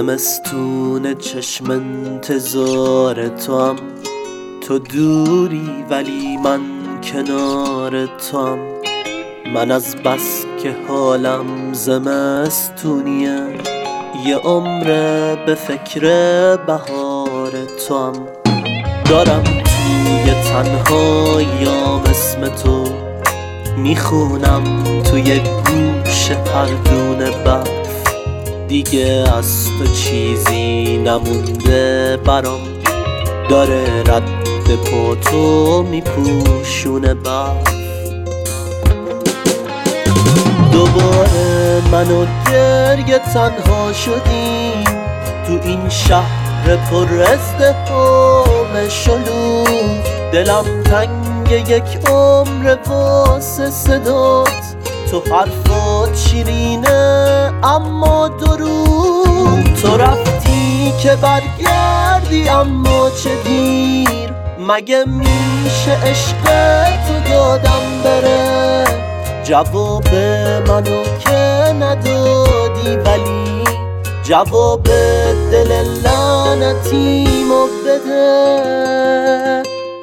زمستون چشم انتظار توام، تو دوری ولی من کنار توام. من از بس که حالم زمستونیه، یه عمره به فکر بهار توام. دارم توی تنهاییام اسم تو، میخونم توی گوش پردون برف. دیگه از تو چیزی نمونده برام، داره رد پاتو میپوشونه برف. دوباره من و گریه تنها شدیم تو این شهر پر ازدحام شلوغ. دلم تنگ یک عمر واسه صدات، تو حرفات شیرینه اما دروغ. تو رفتی که برگردی اما چه دیر، مگه میشه عشق تو دادم بره؟ جواب منو که ندادی، ولی جواب دل لعنتیمو بده.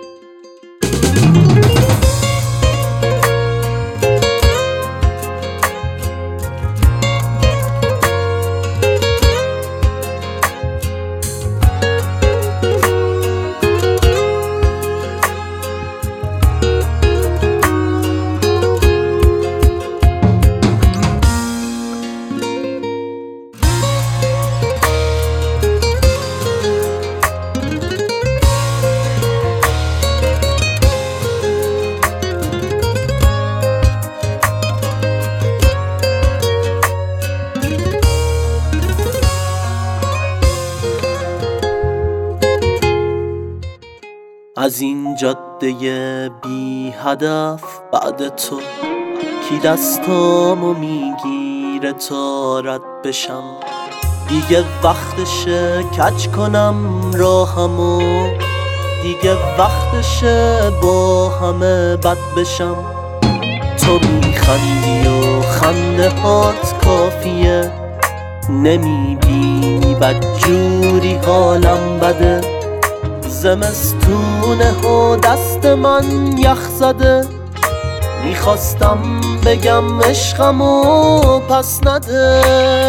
از این جاده بی هدف بعد تو، کی دستامو میگیره تا رد بشم؟ دیگه وقتشه کج کنم راهمو، دیگه وقتشه با همه بد بشم. تو میخندی و خنده هات کافیه، نمیبینی بدجوری حالم بده. زمستونه و دست من یخ زده، میخواستم بگم عشقمو پس نده.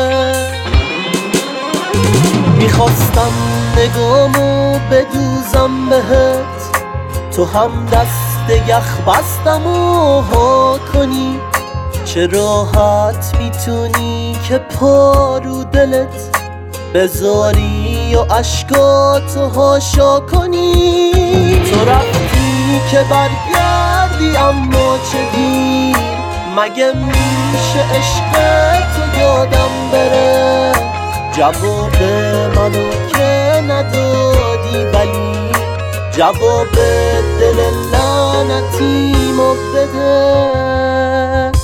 میخواستم نگامو بدوزم بهت، تو هم دست یخ بستمو ها کنی. چه راحت میتونی که پا رو دلت بذاری و عشقاتو هاشا کنی. تو رفتی که برگردی اما چه دیر، مگه میشه عشق تو یادم بره؟ جواب منو که ندادی، ولی جواب دل لعنتیمو بده.